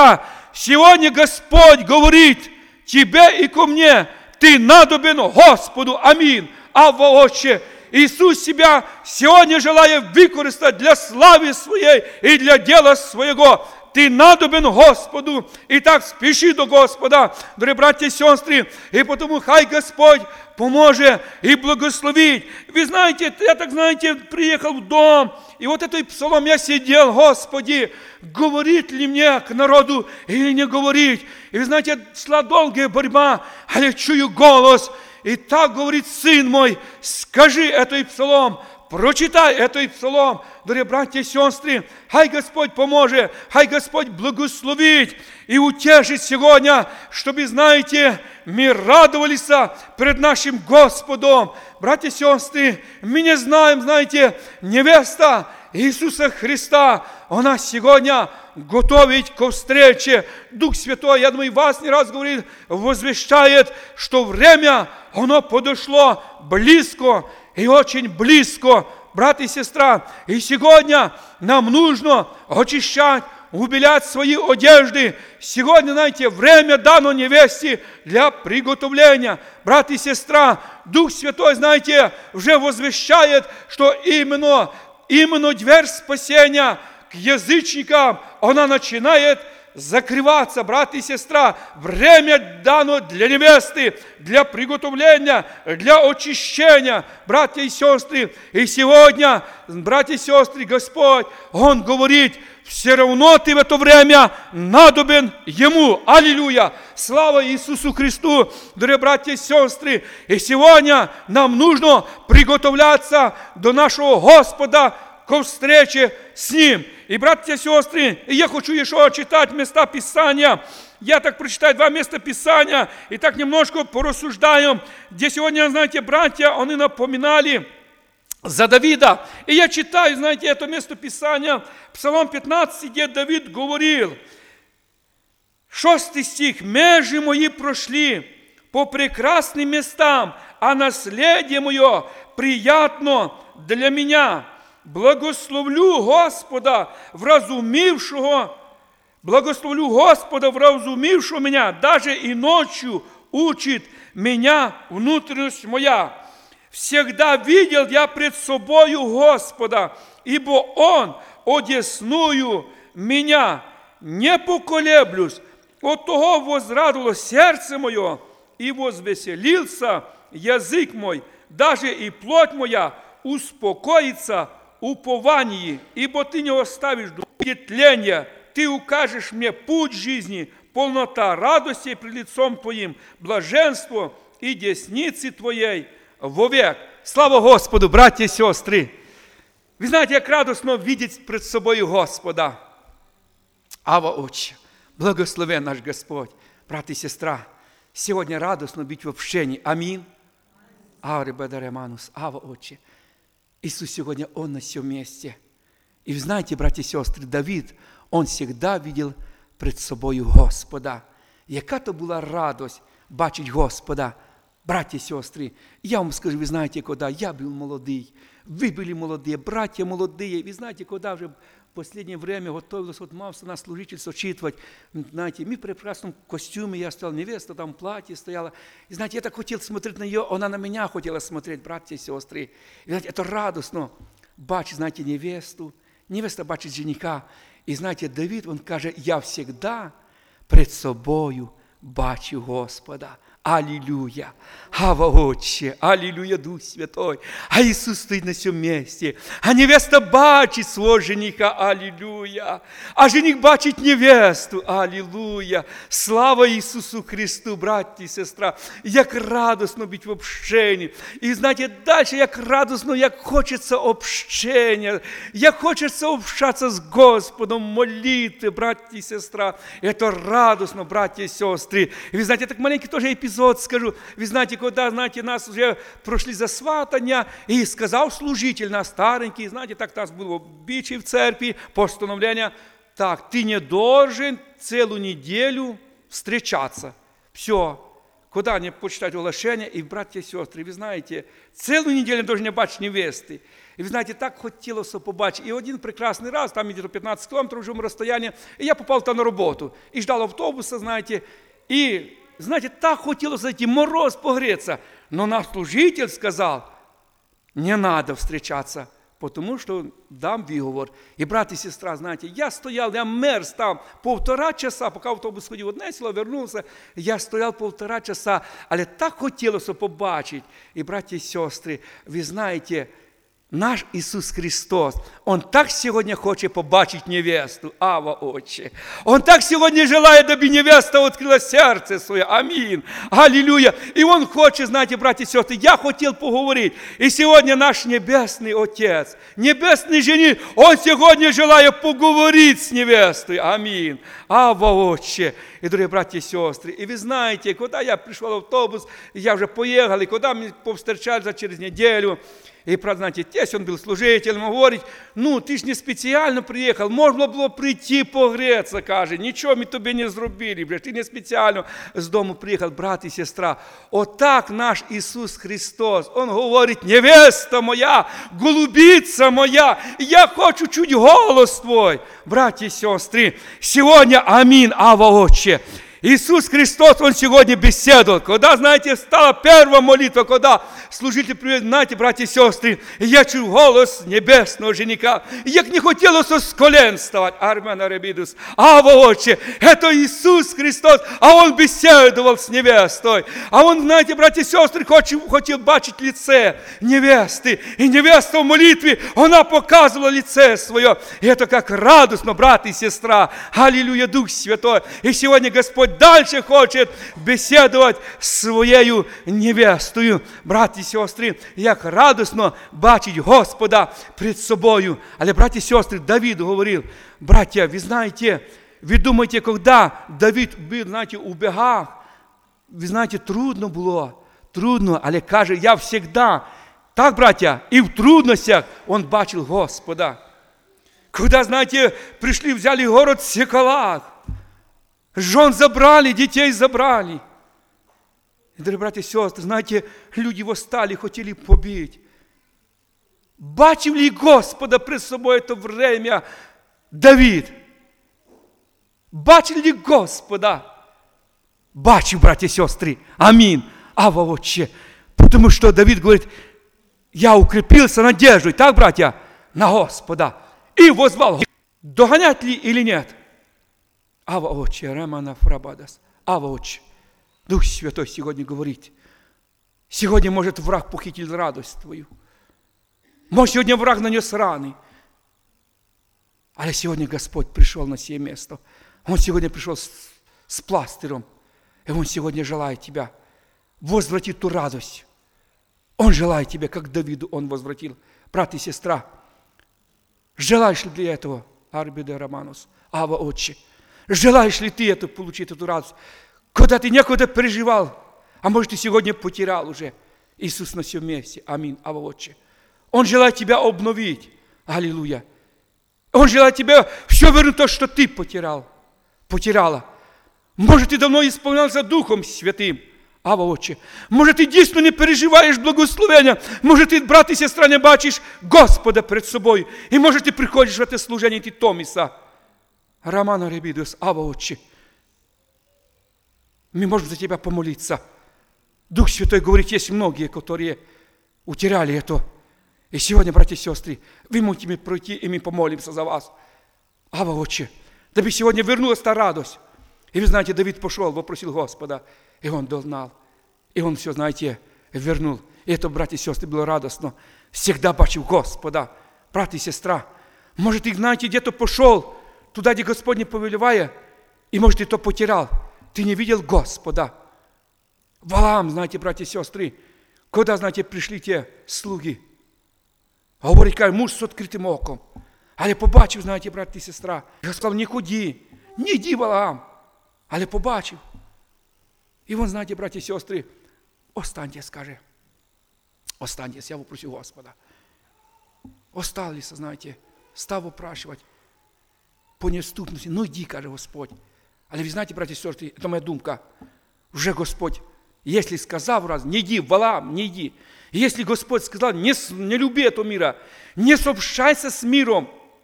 сегодня Господь говорит тебе и ко мне, ты надобен Господу. Аминь. Авва, Отче, Иисус себя сегодня желает використать для славы своей и для дела своего. Ты надобен Господу. И так спеши до Господа, дорогие братья и сестры. И потому хай Господь поможет и благословить. Вы знаете, я так, знаете, приехал в дом, и вот этот псалом я сидел, Господи, говорит ли мне к народу или не говорить. И вы знаете, шла долгая борьба, а я чую голос. И так говорит сын мой, скажи этот псалом, прочитай этот псалом, дорогие братья и сестры, хай Господь поможет, хай Господь благословит и утешит сегодня, чтобы, знаете, мы радовались перед нашим Господом. Братья и сестры, мы не знаем, знаете, невеста Иисуса Христа, она сегодня готовит ко встрече. Дух Святой, я думаю, вас не раз говорит, возвещает, что время, оно подошло близко и очень близко, брат и сестра. И сегодня нам нужно очищать, убелять свои одежды. Сегодня, знаете, время дано невесте для приготовления. Брат и сестра, Дух Святой, знаете, уже возвещает, что именно, именно дверь спасения к язычникам, она начинает закрываться, брат и сестра. Время дано для невесты, для приготовления, для очищения, братья и сестры. И сегодня, братья и сестры, Господь, Он говорит, все равно ты в это время надобен Ему. Аллилуйя! Слава Иисусу Христу, дорогие братья и сестры. И сегодня нам нужно приготовляться до нашего Господа ко встрече с Ним. И, братья и сестры, я хочу еще читать места Писания. Я так прочитаю два места Писания, и так немножко порассуждаем, где сегодня, знаете, братья, они напоминали за Давида. И я читаю, знаете, это место Писания, Псалом пятнадцать, где Давид говорил, шестый стих, «Межи мои прошли по прекрасным местам, а наследие мое приятно для меня. Благословлю Господа, вразумившего, благословлю Господа, вразумившего меня, даже и ночью учит меня внутренность моя. Всегда видел я пред собою Господа, ибо Он одесную меня, не поколеблюсь. От того возрадовалось сердце мое, и возвеселился язык мой, даже и плоть моя успокоится уповании, ибо ты не оставишь тления, ты укажешь мне путь жизни, полнота радости пред лицом Твоим, блаженство и десницы Твоей вовек». Слава Господу, братья и сестры! Вы знаете, как радостно видеть пред собой Господа. Ава, Отче, благословен наш Господь. Брат и сестра, сегодня радостно быть в общении. Аминь. Авре бедареманус, Ава, Отче. Иисус сегодня, Он на всем месте. И вы знаете, братья и сестры, Давид, он всегда видел пред собою Господа. Яка то була радость бачить Господа. Братья и сестры, я вам скажу, вы знаете, когда я был молодый, вы были молодые, братья молодые, вы знаете, когда уже в последнее время готовилась вот мавса на служительство читывать, знаете, мы в прекрасном костюме, я стоял, невеста там в платье стояла, и знаете, я так хотел смотреть на нее, она на меня хотела смотреть, братья и сестры. И знаете, это радостно, бачить, знаете, невесту, невеста бачить жениха. И знаете, Давид, он каже, я всегда пред собою бачу Господа. Аллилуйя! Ава, Отче! Аллилуйя, Дух Святой! А Иисус стоит на всем месте. А невеста бачит свого жениха. Аллилуйя! А жених бачит невесту. Аллилуйя! Слава Иисусу Христу, братья и сестра! Як радосно бути в общенні. І знаєте, далі, як радосно, як хочеться общення, як хочеться общатися з Господом, молити, братья и сестра. Это радостно, братья и сестры. И вы знаете, так маленький тоже эпизод скажу. Вы знаете, когда, знаете, нас уже прошли за сватання, и сказал служитель, наш старенький, знаете, так нас было обычай в церкви, постановление, так, ты не должен целую неделю встречаться. Все. куда они почитают оглашение, и, братья и сестры, ви знаєте, цілу неділю не не бачити невести. І ви знаєте, так хотілося побачити. І один прекрасний раз, там где-то пятнадцать кілометрів вже розстояння, і я попав там на роботу. І ждав автобуса, знаєте, і, знаєте, так хотілося зайти, мороз погреться. Но наш служитель сказав, не надо встречаться, потому что дам виговор. И брат и сестра, знаете, я стоял, я мерз там полтора часа, поки автобус ходив одне село, вернувся, я стояв полтора часа, але так хотілося побачити. І, браті і сестри, ви знаєте, наш Ісус Христос, Он так сьогодні хоче побачити невесту, Ава, Отче. Он так сьогодні желає, аби невеста відкрила серце своє. Амінь. Аллилуйя. І Он хоче, знаєте, браті і сестри, я хотів поговорити. І сьогодні наш Небесний Отець, Небесний жених, Он сьогодні желає поговорити з невестою. Амінь. Ава, Отче. І, дорогі браті і сестри, і ви знаєте, коли я прийшов в автобус, я вже поїхав, і коли ми повстречалися через неділю, и, знаете, тесть, он был служителем, он говорит, ну, ты ж не специально приехал, можно было прийти погреться, каже, ничего мы тебе не зробили, ты не специально с дому приехал, брат и сестра. Отак наш Ісус Христос, Он говорить, невеста моя, голубица моя, я хочу чуть голос твой. Братья и сестры, сегодня, аминь, Ава, Отче. Иисус Христос, Он сегодня беседовал. Когда, знаете, стала первая молитва, когда служитель привет, знаете, братья и сестры, я чую голос небесного жениха. Як не хотелось с колен вставать. Армен Аребидус. Ава, Отче, это Иисус Христос, а Он беседовал с невестой. А Он, знаете, братья и сестры, хотел, хотел бачить лице невесты. И невеста в молитве, она показывала лице свое. И это как радостно, брат и сестра. Аллилуйя, Дух Святой. И сегодня Господь дальше хочет беседовать з своєю невестою. Браті і сестри, як радосно бачить Господа перед собою. Але, браті і сестри, Давид говорив, братья, вы знаете, вы думаете, когда Давид был, знаете, у бегах, вы знаете, трудно было, трудно, але каже, я всегда, так, братья, и в трудностях он бачил Господа. Когда, знаете, пришли, взяли город Сикалак, жен забрали, детей забрали. И, дорогие братья и сестры, знаете, люди восстали, хотели побить. Бачив ли Господа пред собой это время Давид? Бачив ли Господа? Бачив, братья и сестры. Аминь. Ава, Отче. Потому что Давид говорит, я укрепился надеждой, так, братья, на Господа. И возвал, догонять ли или нет? Ава, Отче, Ремана Фрабадас. Ава, Отче, Дух Святой сегодня говорит. Сегодня, может, враг похитил радость твою. Может, сегодня враг нанес раны. Але сегодня Господь пришел на сие место. Он сегодня пришел с, с пластырем. И Он сегодня желает тебя возвратить ту радость. Он желает тебя, как Давиду Он возвратил. Брат и сестра, желаешь ли для этого, Арбиде Романус, Ава, Отче? Желаешь ли ты это, получить эту радость? Когда ты некогда переживал, а может, ты сегодня потерял уже. Иисус на всем месте. Аминь. Ава, Отче. Он желает тебя обновить. Аллилуйя. Он желает тебя все вернуть то, что ты потерял. Потеряла. Может, ты давно исполнялся Духом Святым. Ава, Отче. Может, ты действительно не переживаешь благословения. Может, ты, брат и сестра, не бачишь Господа перед собой. И может, ты приходишь в это служение, и ты томишься. Романа Ребидус, Ава, Отче, мы можем за тебя помолиться. Дух Святой говорит, есть многие, которые утеряли это. И сегодня, братья и сестры, вы можете мне пройти, и мы помолимся за вас. Ава, Отче, дабы сегодня вернулась та радость. И вы знаете, Давид пошел, вопросил Господа, и он дознал. И он все, знаете, вернул. И это, братья и сестры, было радостно. Всегда бачил Господа. Брат и сестра, может, ты, знаете, где-то пошел, туда, где Господь не повелевая, и, может, ты то потерял. Ты не видел Господа. Валаам, знаете, братья и сестры, когда, знаете, пришли те слуги, говорить, каже, муж с открытым оком. Але побачив, знаете, брат и сестра, я сказав, не ходи, не йди, Валаам. Але побачив. І він, знаєте, браті і сестри, останьтесь, скаже. Останьтесь, я попросив Господа. Осталися, знаєте, став опрашувати по неступності. Ну йди, каже Господь. Але ви знаєте, браті і сестри, це моя думка. Вже Господь Если сказав раз, не иди, Валаам, не иди. Если Господь сказал, не, не люби этого мира, не сообщайся с миром,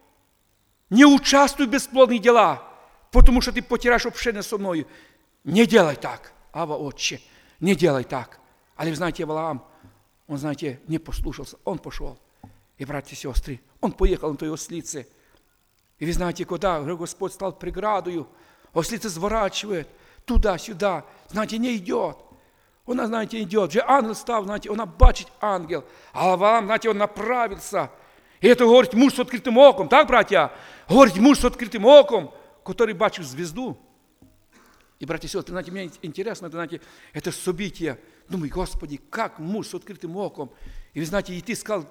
не участвуй в бесплодных делах, потому что ты потеряешь общение со мною. Не делай так, Ава, Отче, не делай так. Але вы знаете, Валаам, он, знаете, не послушался, он пошел. И, братья и сестры, он поехал на той ослице. И вы знаете, когда Господь стал преградою, ослица сворачивает туда-сюда, знаете, не идет. Она, знаете, идет. Же ангел стал, знаете, она бачит ангел. А Валаам, знаете, он направился. И это, говорит, муж с открытым оком. Так, братья? Говорит, муж с открытым оком, который бачил звезду. И, братья и сестры, знаете, мне интересно, это, знаете, это событие. Думаю, Господи, как муж с открытым оком. И вы знаете, и ты сказал,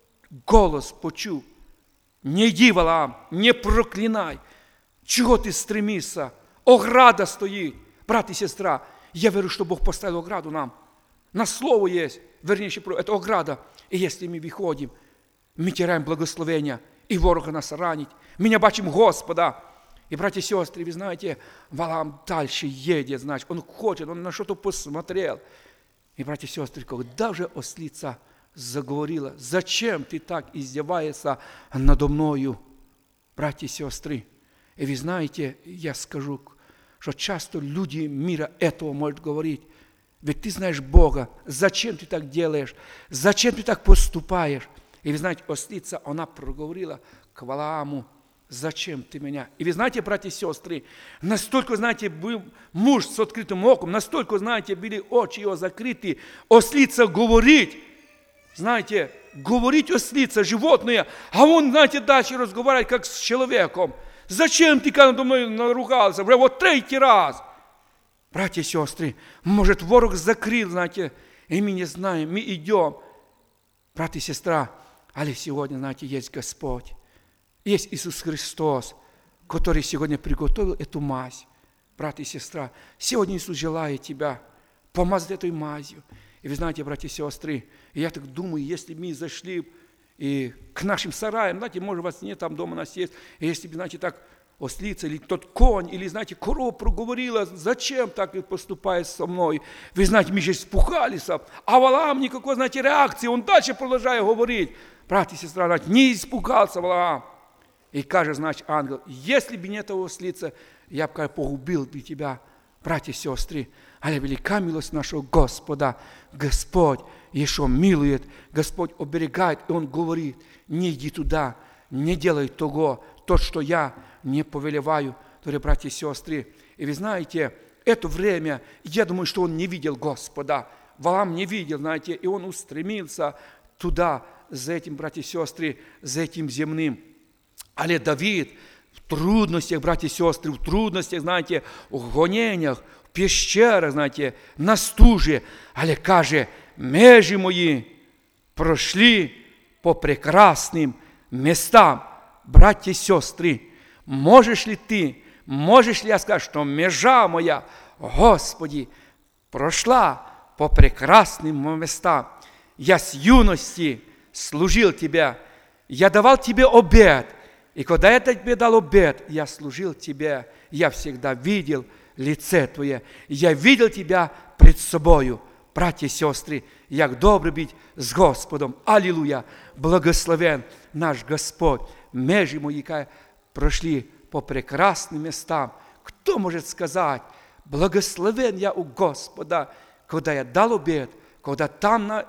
голос почув. Не иди, Валаам, не проклинай. Чего ты стремишься? Ограда стоит. Брат и сестра, я верю, что Бог поставил ограду нам. На слово есть, вернее, это ограда. И если мы выходим, мы теряем благословение, и ворога нас ранить. Мы не бачим Господа. И, братья и сестры, вы знаете, Валаам дальше едет, значит, он хочет, он на что-то посмотрел. И, братья и сестры, когда же ослица заговорила, зачем ты так издеваешься надо мною, братья и сестры? И вы знаете, я скажу, что часто люди мира этого могут говорить, ведь ты знаешь Бога, зачем ты так делаешь, зачем ты так поступаешь? И вы знаете, ослица, она проговорила к Валааму, зачем ты меня? И вы знаете, братья и сестры, настолько, знаете, был муж с открытым оком, настолько, знаете, были очи его закрыты, ослица говорит, знаете, говорить ослица, животное, а он, знаете, дальше разговаривает, как с человеком. Зачем ты надо мной наругался? Вот третий раз. Братья и сестры, может, ворог закрыл, знаете, и мы не знаем, мы идем. Брат и сестра, але сегодня, знаете, есть Господь. Есть Иисус Христос, который сегодня приготовил эту мазь. Брат и сестра, сегодня Иисус желает тебя помазать этой мазью. И вы знаете, братья и сестры, я так думаю, если мы зашли и к нашим сараям, знаете, может, у вас нет там дома, у нас есть, и если бы, знаете, так ослица или тот конь, или, знаете, корова проговорила, зачем так поступает со мной? Вы знаете, мы же испугались, а Валаам никакой, знаете, реакции, он дальше продолжает говорить. Брат и сестра, знаете, не испугался Валаам. И каже, значит, ангел, если бы не этого ослица, я бы, погубил бы тебя, братья и сестры. Але велика милость нашего Господа. Господь еще милует, Господь оберегает, и Он говорит, не иди туда, не делай того, то, что я не повелеваю, дорогие братья и сестры. И вы знаете, это время, я думаю, что он не видел Господа. Валаам не видел, знаете, и он устремился туда, за этим, братья и сестры, за этим земным. Але Давид в трудностях, братья и сестры, в трудностях, знаете, в гонениях, в пещерах, знаете, на стуже, але каже, межі мої прошли по прекрасным местам. Братья и сестры, можешь ли ты, можешь ли я сказать, что межа моя, Господи, прошла по прекрасным местам. Я с юности служил Тебе, я давал Тебе обет, и когда я Тебе дал обет, я служил Тебе, я всегда видел лице Твое, я видел Тебя пред собою. Братья и сестры, як добре быть с Господом. Аллилуйя! Благословен наш Господь. Межи мои прошли по прекрасным местам. Кто может сказать, благословен я у Господа, когда я дал обет, когда там на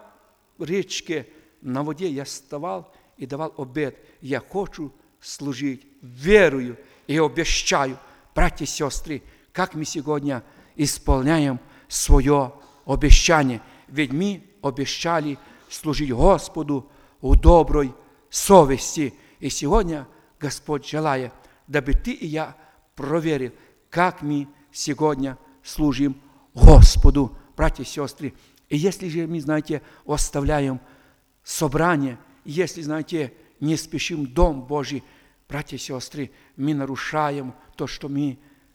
речке, на воде я вставал и давал обет. Я хочу служить, верую и обещаю. Братья и сестры, как мы сегодня исполняем свое обещание. Ведь мы обещали служить Господу у доброй совести. И сегодня Господь желает, дабы ты и я проверил, как мы сегодня служим Господу, братья и сестры. И если же мы, знаете, оставляем собрание, если, знаете, не спешим в Дом Божий, братья и сестры, мы нарушаем то, что мы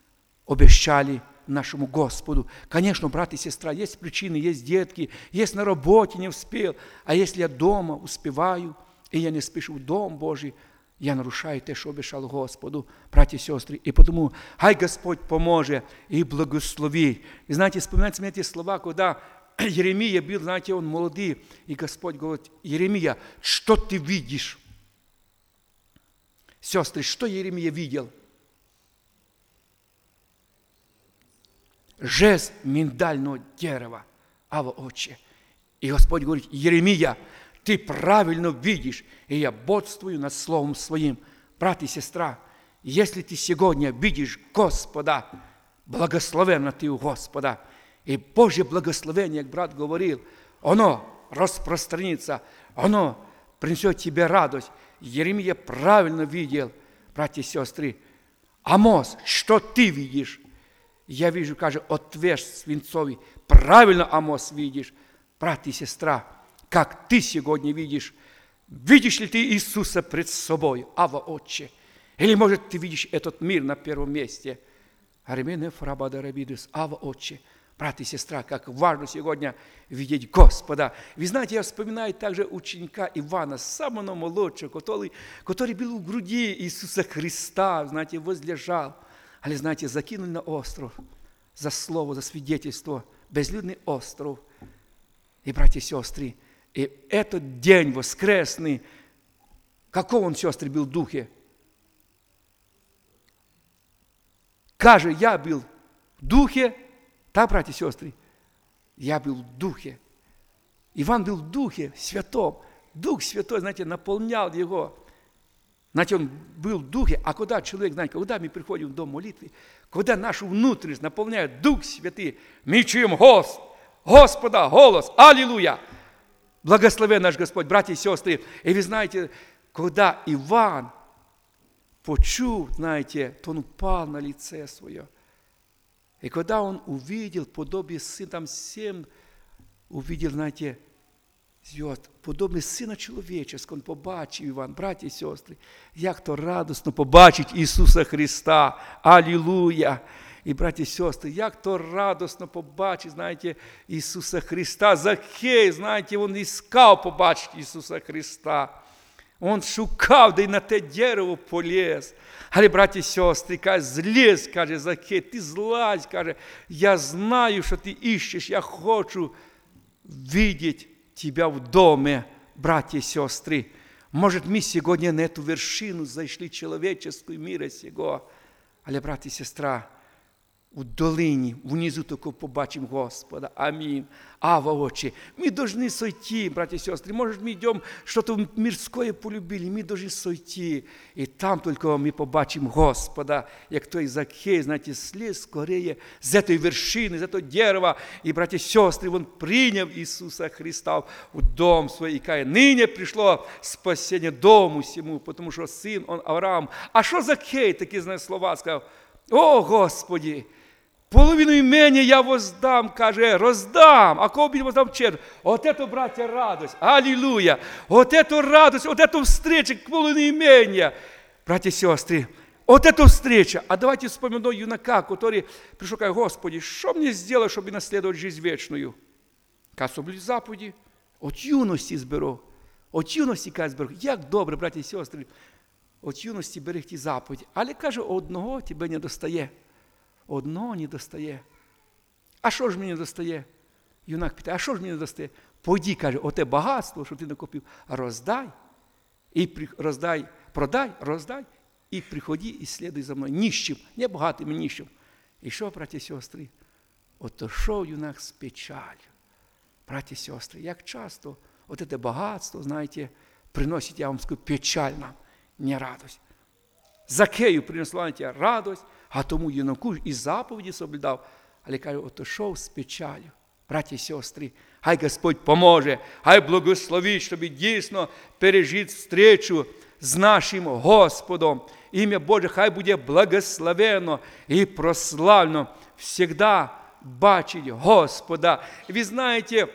обещали нашему Господу. Конечно, брат и сестра, есть причины, есть детки, есть на работе не успел, а если я дома успеваю, и я не спешу в Дом Божий, я нарушаю те, що обіцяв Господу, браті і сестри. І тому, хай Господь поможе і благословить. І знаєте, вспоминайте мне ті слова, коли Єремія був, знаєте, він молодий, і Господь говорить: Єремія, що ти видиш? Сестры, что Єремія видел? Жест миндального дерева, Ава, Отче. И Господь говорит: Єремія, ты правильно видишь, и я бодствую над Словом Своим. Брат и сестра, если ты сегодня видишь Господа, благословенно ты у Господа. И Божье благословение, как брат говорил, оно распространится, оно принесет тебе радость. Єремія правильно видел, братья и сестры. Амос, что ты видишь? Я вижу, каже, отвеш свинцовый. Правильно, Амос, видишь, брат и сестра, как ты сегодня видишь. Видишь ли ты Иисуса пред собой, Ава, Отче? Или, может, ты видишь этот мир на первом месте? Аремене фрабада рабидус, Ава, Отче. Брат и сестра, как важно сегодня видеть Господа. Вы знаете, я вспоминаю также ученика Ивана, самого молодшего, который, который был в груди Иисуса Христа, знаете, возлежал. Але, знаете, закинули на остров за слово, за свидетельство, безлюдный остров. И, братья и сестры, и этот день воскресный, каков он, сестры, был в духе? Каже, я был в духе. Так, братья и сестры, я был в духе. Иван был в духе святом. Дух Святой, знаете, наполнял его. Знаете, он был в духе. А когда человек, знаете, когда мы приходим в дом молитвы, когда нашу внутренность наполняет Дух Святый, мы чуем голос Господа, голос, аллилуйя. Благословен наш Господь, братья и сестры. И вы знаете, когда Иван почув, знаете, то он упал на лице свое. И когда он увидел подобие сына, там семь, увидел, знаете, звезд, подобие Сина Чоловічого, он побачив, Іван, браті і сестри, як то радосно побачить Ісуса Христа, алілуя! І, браті і сестри, як то радосно побачить, знаєте, Ісуса Христа. Закхей, знаєте, він іскав побачити Ісуса Христа. Он шукав, де й на те дерево полез. Але, браті і сестри, каже, зліз, каже Закхей, ти злазь, каже, я знаю, що ти іщеш, я хочу видеть тебя в доме, братья и сестры. Может, мы сегодня на эту вершину зашли человеческую мира сего, але, брат и сестра, в долині, внизу только побачим Господа. Аминь. Ава, Отче. Мы должны сойти, братья и сестры. Может, мы идем, что-то мирское полюбили, мы должны сойти. И там только мы побачим Господа. Як той Закхей, знаете, слез скорее с этой вершины, с этого дерева. И, братья и сестры, он принял Иисуса Христа в дом свой. И каже, ныне пришло спасение дому всему, потому что сын, он Авраам. А что Закхей, такие, знаете, слова сказал? О, Господи! Половину імення я воздам, каже, роздам. А кого б воздам чер? От это, братья, радость. Аллилуйя. Вот это радость, вот это встреча, половину імення. Братья и сестры, вот это встреча. А давайте вспомним юнака, который пришел, каже, Господи, что мне сделать, чтобы наследовать жизнь вечную? Каже, соблюдь заповіді. От юності зберу. От юності, каже, зберу. Як добре, братья и сестры, от юності берегти заповіді. Але, каже, одного тебе не достає. Одного не достає. А що ж мені не достає? Юнак питає, а що ж мені не достає? Пойди, каже, оте багатство, що ти накопив, роздай, і при, роздай, продай, роздай, і приходи, і слідуй за мною. Ніщим, не багатим, ніщим. І що, браті і сестри? Ото що юнак з печалью. Браті і сестри, як часто оте багатство, знаєте, приносить, я вам скажу, печаль нам, не радость. Закею принесла на тебе радость, а тому юнаку і заповіді соблюдав. Але, каже, отошов з печалью. Браті і сестри, хай Господь поможе, хай благословить, щоб дійсно пережити встречу з нашим Господом. Ім'я Боже, хай буде благословено і прославлено. Всегда бачить Господа. І ви знаєте,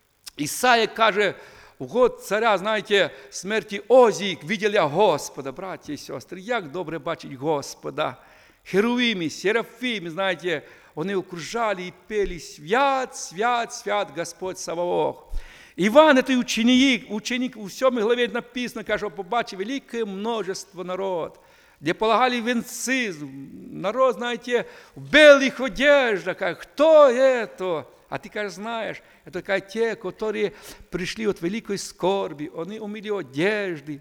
Ісая каже, в год царя, знаєте, смерті Озії, видел я Господа, браті і сестри, як добре бачить Господа. Херувими, серафими, знаете, они окружали и пели «Свят, свят, свят Господь Саваоф». Іван, той ученик, ученик у сьомій главі написано, каже, побачив велике множество народ, где полагали венцы, народ, знаете, в белых одеждах, как, кто это? А ты, кажешь, знаешь, это как те, которые пришли от великой скорби, они умыли одежды,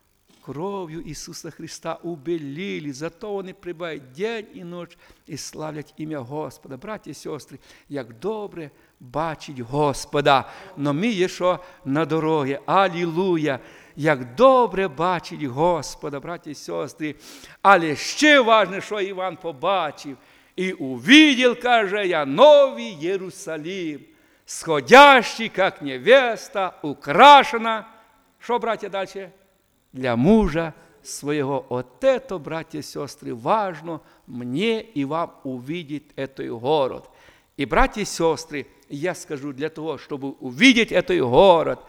кров'ю Ісуса Христа убелили, зато вони прибувають день і ніч і славлять ім'я Господа. Браті і сестри, як добре бачить Господа, но ми є що на дорогі. Алілуя! Як добре бачить Господа, браті і сестри. Але ще важне, що Іван побачив. І увидел, каже, я новий Єрусалим, сходящий, як невеста, украшена. Що, браті, далі? Для мужа своего. Вот это, братья и сестры, важно мне и вам увидеть этот город. И, братья и сестры, я скажу, для того, чтобы увидеть этот город,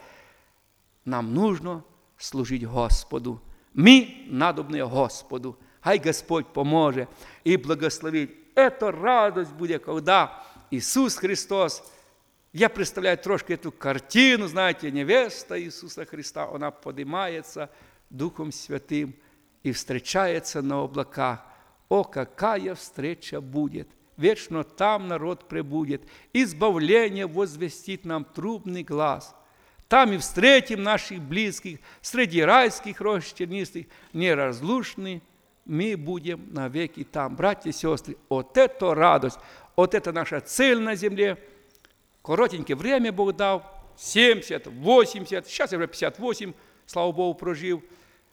нам нужно служить Господу. Мы надобны Господу. Хай Господь поможет и благословит. Это радость будет, когда Иисус Христос, я представляю трошки эту картину, знаете, невеста Иисуса Христа, она поднимается Духом Святым и встречается на облаках. О, какая встреча будет! Вечно там народ пребудет. Избавление возвестит нам трубный глаз. Там и встретим наших близких, среди райских рощ тернистых, неразлучны мы будем навеки там. Братья и сестры, вот это радость, вот это наша цель на земле. Коротенькое время Бог дал, семьдесят, восемьдесят, сейчас я уже пятьдесят восемь, слава Богу, прожил.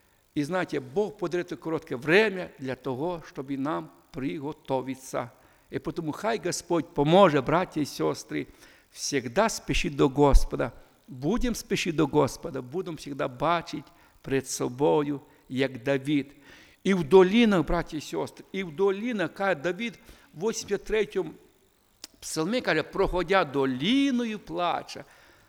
И знаете, Бог подарит короткое время для того, чтобы нам приготовиться. И потому хай Господь поможет, братья и сестры, всегда спешить до Господа. Будем спешить до Господа, будем всегда бачить пред собою, як Давид. И в долинах, братья и сестры, и в долинах, каже Давид в восемьдесят третьем псалмі, каже, проходя долиною плача,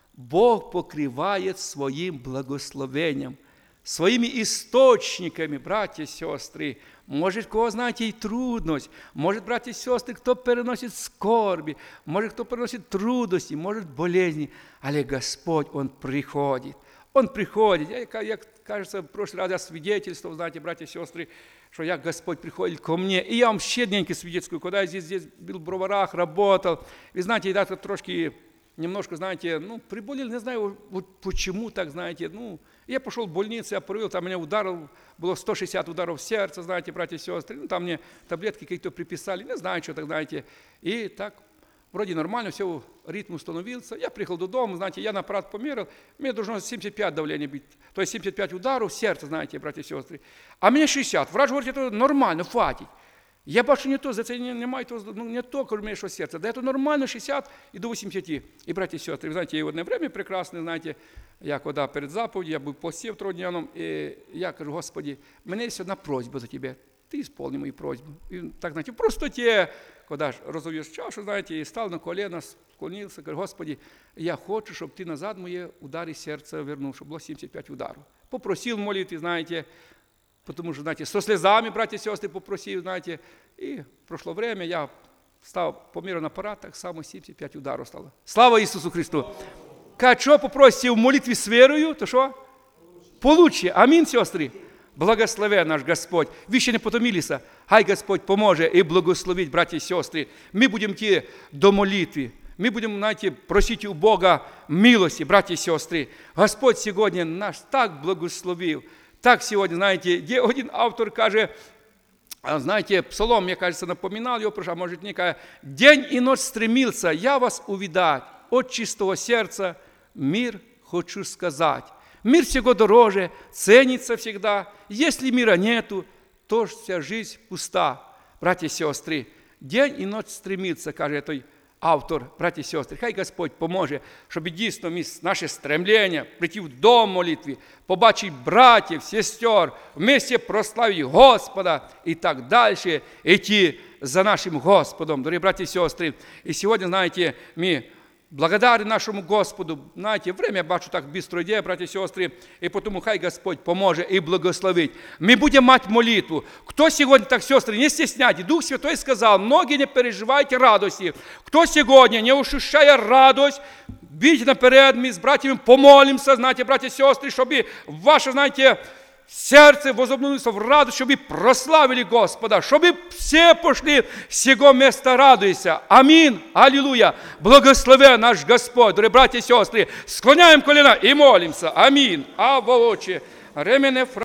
Бог покриває своїм благословенням, своими источниками, братья и сестры. Может, кого, знаете, и трудность. Может, братья и сестры, кто переносит скорби. Может, кто переносит трудности, может, болезни. Але Господь, Он приходит. Он приходит. Я, я кажется, в прошлый раз я свидетельствовал, знаете, братья и сестры, что я, Господь приходит ко мне. И я вам щедненько свидетельствую, когда я здесь, здесь был в Броварах, работал. И знаете, я трошки, немножко, знаете, ну, приболел, не знаю, вот почему так, знаете, ну, я пошел в больницу, я провел, там меня ударил, было сто шестьдесят ударов в сердце, знаете, братья и сестры. Ну, там мне таблетки какие-то приписали, не знаю, что так, знаете. И так, вроде нормально, все, ритм установился. Я приехал до дома, знаете, я на аппарат померил, мне должно семьдесят пять давление быть. То есть семьдесят пять ударов в сердце, знаете, братья и сестры. А мне шестьдесят. Врач говорит, это нормально, хватит. Я бачу не то, за це немає, ну, не то, коли що серце. Да це нормально шістдесят і до вісімдесяти. І, браті і сестри, ви знаєте, є одне время прекрасне, знаєте, я коли перед заповідью, я був постів трьохдневном, і я кажу, Господи, у мене є одна просьба за Тебе, Ти ісполни мою просьбу. І так, знаєте, в простоті, коли розов'єш чашу, знаєте, і став на коліна, склонився, кажу, Господи, я хочу, щоб Ти назад мої удари серця вернув, щоб було сімдесят п'ять ударів. Попросив молитві, знаєте, потому что, знаете, со слезами, братья и сестры, попросил, знаете, и прошло время, я стал по миру на аппарат, так само семьдесят пять ударов стало. Слава Иисусу Христу! Как что попросите в молитве с верою, то что? Получше. Аминь, сестры. Благослови наш Господь. Ви ще не потомилися. Хай Господь поможе и благословить, братья и сестры. Мы будем идти до молитвы. Мы будем, знаете, просить у Бога милости, братья и сестры. Господь сегодня нас так благословил. Так сегодня, знаете, где один автор каже, знаете, псалом, мне кажется, напоминал его, а может не каже, «День и ночь стремился я вас увидать, от чистого сердца мир хочу сказать». Мир всего дороже, ценится всегда. Если мира нету, то вся жизнь пуста. Братья и сестры, день и ночь стремится, каже этот автор, братья и сестры, хай Господь поможе, щоб дійсно ми наше стремлення прийти в дом молитви, побачити братів, сестер, вместе прославити Господа і так далі, йти за нашим Господом, дорогі братья и сестры. И сегодня, знаете, мы благодарны нашему Господу. Знаете, время, бачу, так быстро идет, братья и сестры, и потому хай Господь поможет и благословить. Мы будем мать молитву. Кто сегодня, так, сестры, не стесняйтесь. Дух Святой сказал, многие не переживайте радости. Кто сегодня, не ощущая радость, Бійте наперед, ми з братьями помолимося, знаєте, браті і сестри, щоб ваше, знаєте, сердце возобновилось в радость, чтобы прославили Господа, чтобы все пошли с Сего места радуйся. Аминь. Аллилуйя. Благословен наш Господь. Дорогие братья и сестры, склоняем колено и молимся. Аминь. А волочи. Ремене